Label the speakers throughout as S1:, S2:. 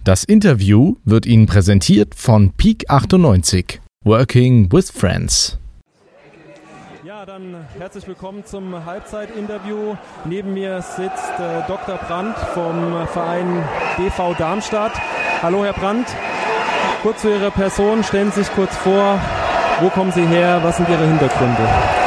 S1: Das Interview wird Ihnen präsentiert von Peak 98, Working with Friends.
S2: Ja, dann herzlich willkommen zum Halbzeitinterview. Neben mir sitzt Dr. Brandt vom Verein BV Darmstadt. Hallo Herr Brandt, kurz zu Ihrer Person, stellen Sie sich kurz vor, wo kommen Sie her, was sind Ihre Hintergründe?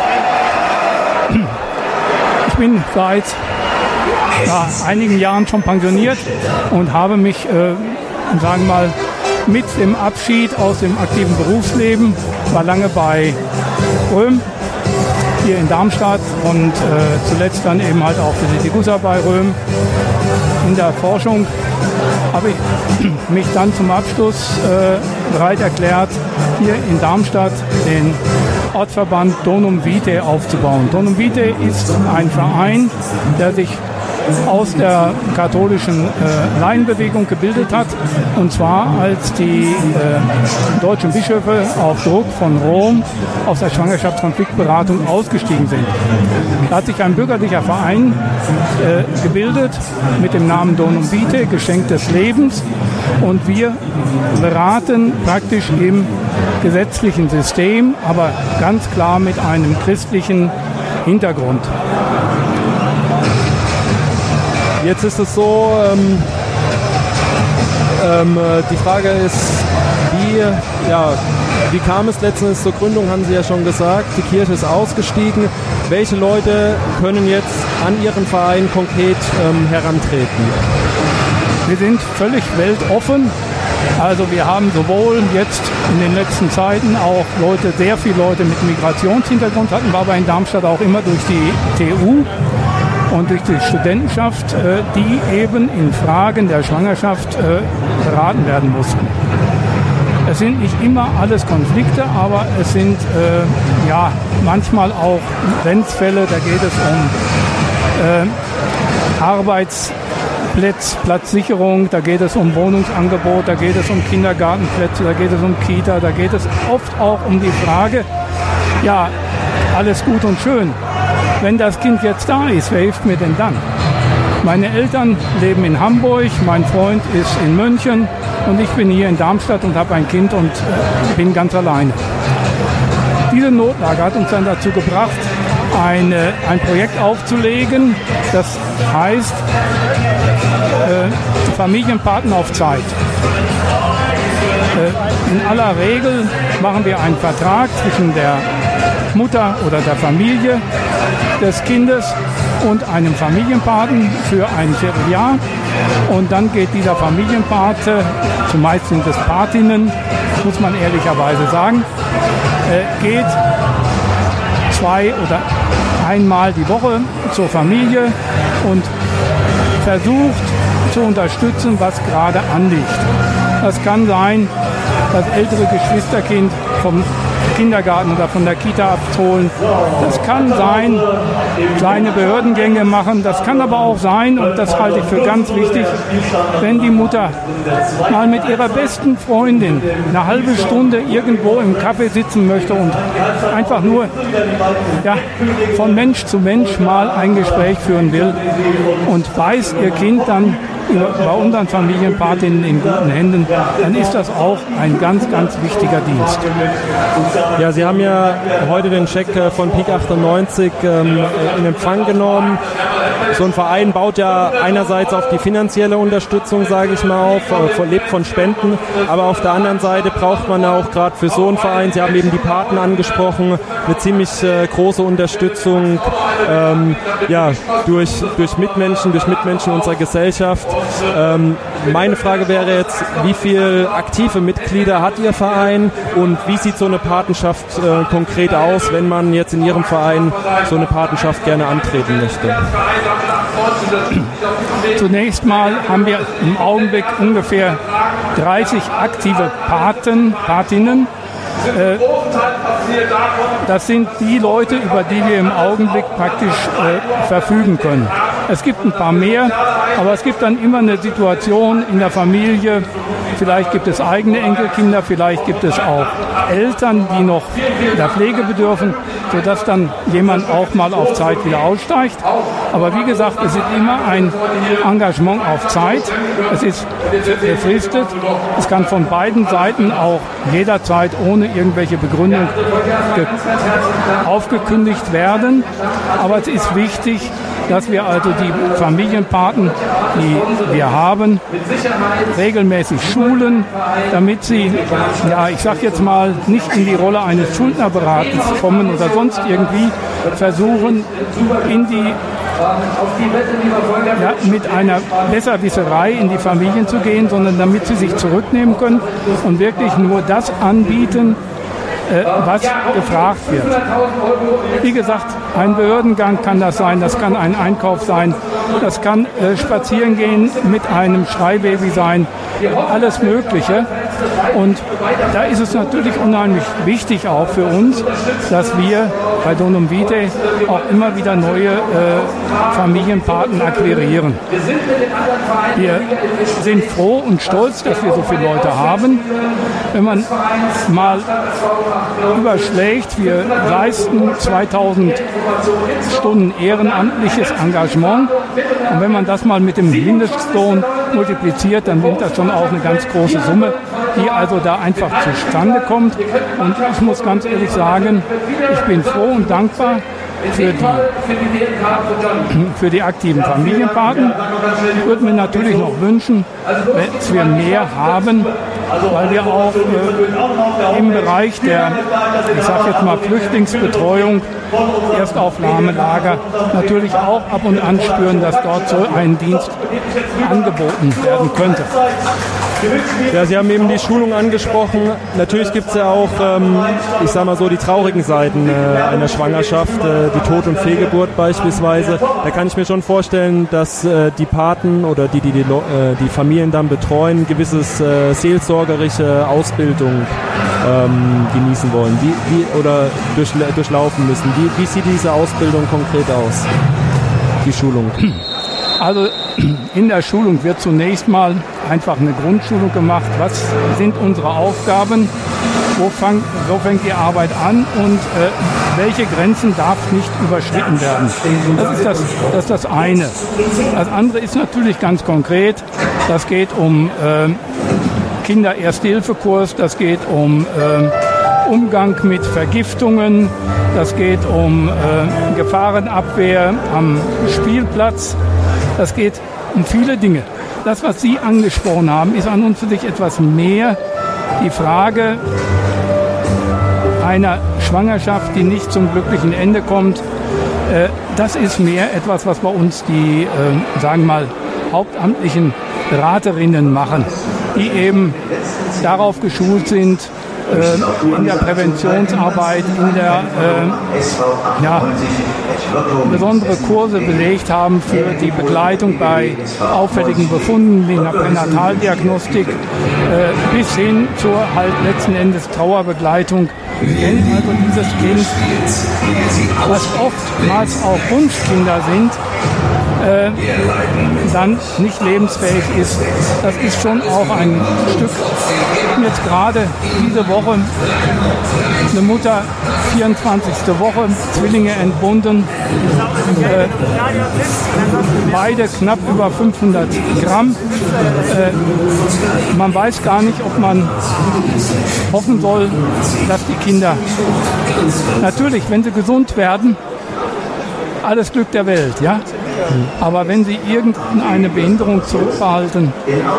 S3: Ich bin seit einigen Jahren schon pensioniert und habe mich, sagen wir mal, mit dem Abschied aus dem aktiven Berufsleben, war lange bei Röhm hier in Darmstadt und zuletzt dann eben halt auch für die Degussa bei Röhm. In der Forschung habe ich mich dann zum Abschluss bereit erklärt, hier in Darmstadt den Ortsverband Donum Vitae aufzubauen. Donum Vitae ist ein Verein, der sich aus der katholischen Laienbewegung gebildet hat, und zwar als die deutschen Bischöfe auf Druck von Rom aus der Schwangerschaftskonfliktberatung ausgestiegen sind. Da hat sich ein bürgerlicher Verein gebildet mit dem Namen Donum Vitae, Geschenk des Lebens, und wir beraten praktisch im gesetzlichen System, aber ganz klar mit einem christlichen Hintergrund.
S2: Jetzt ist es so, die Frage ist, wie kam es letztens zur Gründung, haben Sie ja schon gesagt, die Kirche ist ausgestiegen. Welche Leute können jetzt an Ihren Verein konkret herantreten?
S3: Wir sind völlig weltoffen. Also wir haben sowohl jetzt in den letzten Zeiten auch sehr viele Leute mit Migrationshintergrund, hatten wir aber in Darmstadt auch immer durch die TU und durch die Studentenschaft, die eben in Fragen der Schwangerschaft beraten werden mussten. Es sind nicht immer alles Konflikte, aber es sind manchmal auch Grenzfälle, da geht es um Platzsicherung, da geht es um Wohnungsangebot, da geht es um Kindergartenplätze, da geht es um Kita, da geht es oft auch um die Frage, ja, alles gut und schön. Wenn das Kind jetzt da ist, wer hilft mir denn dann? Meine Eltern leben in Hamburg, mein Freund ist in München und ich bin hier in Darmstadt und habe ein Kind und bin ganz alleine. Diese Notlage hat uns dann dazu gebracht, ein Projekt aufzulegen, das heißt Familienpaten auf Zeit. In aller Regel machen wir einen Vertrag zwischen der Mutter oder der Familie des Kindes und einem Familienpaten für ein Vierteljahr. Und dann geht dieser Familienpate, zumeist sind es Patinnen, muss man ehrlicherweise sagen, geht 2 oder einmal die Woche zur Familie und versucht zu unterstützen, was gerade anliegt. Das kann sein, das ältere Geschwisterkind vom Kindergarten oder von der Kita abholen. Das kann sein, kleine Behördengänge machen. Das kann aber auch sein, und das halte ich für ganz wichtig, wenn die Mutter mal mit ihrer besten Freundin eine halbe Stunde irgendwo im Café sitzen möchte und einfach nur von Mensch zu Mensch mal ein Gespräch führen will und weiß, ihr Kind dann bei unseren Familienpatinnen in guten Händen, dann ist das auch ein ganz, ganz wichtiger Dienst.
S2: Ja, Sie haben ja heute den Scheck von Peak 98 in Empfang genommen. So ein Verein baut ja einerseits auf die finanzielle Unterstützung, sage ich mal, lebt von Spenden, aber auf der anderen Seite braucht man auch gerade für so einen Verein, Sie haben eben die Paten angesprochen, eine ziemlich große Unterstützung durch Mitmenschen unserer Gesellschaft. Meine Frage wäre jetzt, wie viele aktive Mitglieder hat Ihr Verein und wie sieht so eine Patenschaft konkret aus, wenn man jetzt in Ihrem Verein so eine Patenschaft gerne antreten möchte?
S3: Zunächst mal haben wir im Augenblick ungefähr 30 aktive Patinnen. Das sind die Leute, über die wir im Augenblick praktisch verfügen können. Es gibt ein paar mehr, aber es gibt dann immer eine Situation in der Familie, vielleicht gibt es eigene Enkelkinder, vielleicht gibt es auch Eltern, die noch der Pflege bedürfen, sodass dann jemand auch mal auf Zeit wieder aussteigt. Aber wie gesagt, es ist immer ein Engagement auf Zeit. Es ist befristet. Es kann von beiden Seiten auch jederzeit ohne irgendwelche Begründung aufgekündigt werden. Aber es ist wichtig, dass wir also die Familienpaten, die wir haben, regelmäßig schulen, damit sie, ja, ich sag jetzt mal, nicht in die Rolle eines Schuldnerberatens kommen oder sonst irgendwie versuchen, in die mit einer Besserwisserei in die Familien zu gehen, sondern damit sie sich zurücknehmen können und wirklich nur das anbieten, was gefragt wird. Wie gesagt, ein Behördengang kann das sein, das kann ein Einkauf sein, das kann Spazierengehen mit einem Schreibaby sein, alles Mögliche. Und da ist es natürlich unheimlich wichtig auch für uns, dass wir bei Donum Vitae auch immer wieder neue Familienpaten akquirieren. Wir sind froh und stolz, dass wir so viele Leute haben. Wenn man mal überschlägt, wir leisten 2000 Stunden ehrenamtliches Engagement. Und wenn man das mal mit dem Mindestlohn multipliziert, dann sind das schon auch eine ganz große Summe, die also da einfach zustande kommt. Und ich muss ganz ehrlich sagen, ich bin froh und dankbar für die aktiven Familienpaten. Ich würde mir natürlich noch wünschen, dass wir mehr haben, weil wir auch im Bereich der, ich sage jetzt mal, Flüchtlingsbetreuung, Erstaufnahmelager natürlich auch ab und an spüren, dass dort so ein Dienst angeboten werden könnte.
S2: Ja, Sie haben eben die Schulung angesprochen. Natürlich gibt es ja auch, ich sage mal so, die traurigen Seiten einer Schwangerschaft, die Tod- und Fehlgeburt beispielsweise. Da kann ich mir schon vorstellen, dass die Paten oder die Familien dann betreuen, gewisses seelsorgerische Ausbildung genießen wollen, oder durchlaufen müssen. Wie sieht diese Ausbildung konkret aus, die Schulung?
S3: Also in der Schulung wird zunächst mal einfach eine Grundschulung gemacht. Was sind unsere Aufgaben? Wo fängt die Arbeit an und welche Grenzen darf nicht überschritten werden? Das ist das eine. Das andere ist natürlich ganz konkret. Das geht um Kinder-Erste-Hilfe-Kurs, das geht um Umgang mit Vergiftungen, das geht um Gefahrenabwehr am Spielplatz, das geht um viele Dinge. Das, was Sie angesprochen haben, ist an und für sich etwas mehr die Frage einer Schwangerschaft, die nicht zum glücklichen Ende kommt. Das ist mehr etwas, was bei uns die, sagen wir mal, hauptamtlichen Beraterinnen machen, die eben darauf geschult sind, in der Präventionsarbeit, in der besondere Kurse belegt haben für die Begleitung bei auffälligen Befunden wie in der Pränataldiagnostik bis hin zur halt letzten Endes Trauerbegleitung. Wenn also dieses Kind, was oftmals auch Wunschkinder sind, dann nicht lebensfähig ist. Das ist schon auch ein Stück. Jetzt gerade diese Woche eine Mutter, 24. Woche, Zwillinge entbunden, beide knapp über 500 Gramm. Man weiß gar nicht, ob man hoffen soll, dass die Kinder, natürlich, wenn sie gesund werden, alles Glück der Welt, ja. Aber wenn sie irgendeine Behinderung zurückbehalten,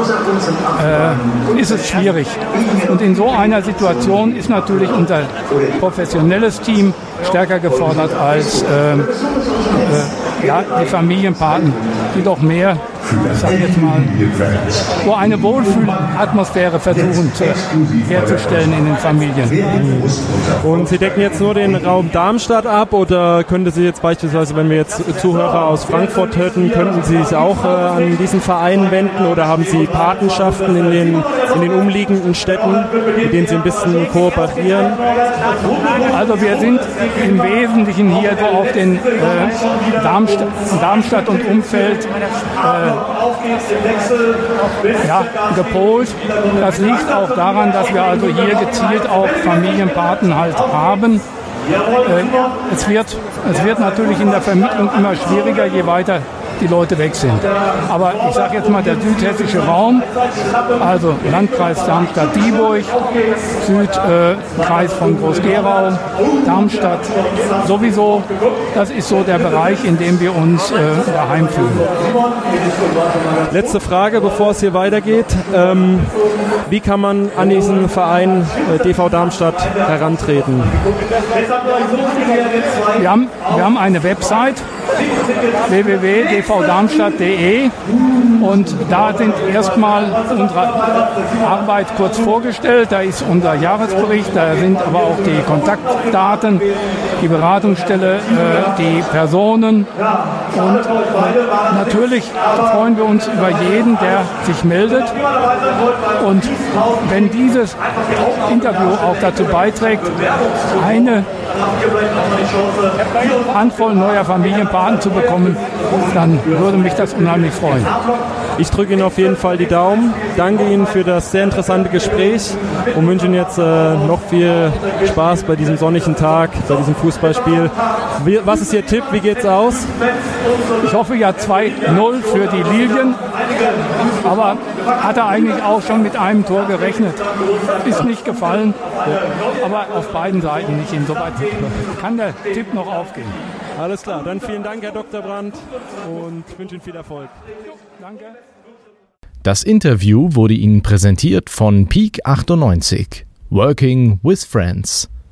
S3: ist es schwierig. Und in so einer Situation ist natürlich unser professionelles Team stärker gefordert als die Familienpaten, die doch mehr ich sage jetzt mal, wo eine Wohlfühlatmosphäre versuchen herzustellen in den Familien.
S2: Und Sie decken jetzt nur den Raum Darmstadt ab oder könnte Sie jetzt beispielsweise, wenn wir jetzt Zuhörer aus Frankfurt hätten, könnten Sie sich auch an diesen Verein wenden oder haben Sie Patenschaften in den umliegenden Städten, mit denen Sie ein bisschen kooperieren?
S3: Also wir sind im Wesentlichen hier so auf den Darmstadt und Umfeld gepolt. Das liegt auch daran, dass wir also hier gezielt auch Familienpaten halt haben. Es wird natürlich in der Vermittlung immer schwieriger, je weiter die Leute weg sind. Aber ich sage jetzt mal, der südhessische Raum, also Landkreis Darmstadt-Dieburg, Südkreis von Groß-Gerau, Darmstadt, sowieso, das ist so der Bereich, in dem wir uns daheim fühlen.
S2: Letzte Frage, bevor es hier weitergeht. Wie kann man an diesen Verein DV Darmstadt herantreten?
S3: Wir haben eine Website, www.dvdarmstadt.de, und da sind erstmal unsere Arbeit kurz vorgestellt. Da ist unser Jahresbericht, da sind aber auch die Kontaktdaten, die Beratungsstelle, die Personen, und natürlich freuen wir uns über jeden, der sich meldet, und wenn dieses Interview auch dazu beiträgt, eine Handvoll neuer Familienpaten zu bekommen, dann würde mich das unheimlich freuen.
S2: Ich drücke Ihnen auf jeden Fall die Daumen. Danke Ihnen für das sehr interessante Gespräch und wünsche Ihnen jetzt noch viel Spaß bei diesem sonnigen Tag, bei diesem Fußballspiel. Was ist Ihr Tipp? Wie geht's aus?
S3: Ich hoffe ja 2-0 für die Lilien, aber hatte eigentlich auch schon mit einem Tor gerechnet. Ist nicht gefallen, aber auf beiden Seiten nicht. Insoweit kann der Tipp noch aufgehen.
S2: Alles klar, dann vielen Dank, Herr Dr. Brandt, und ich wünsche Ihnen viel Erfolg.
S3: Danke.
S1: Das Interview wurde Ihnen präsentiert von Peak 98, Working with Friends.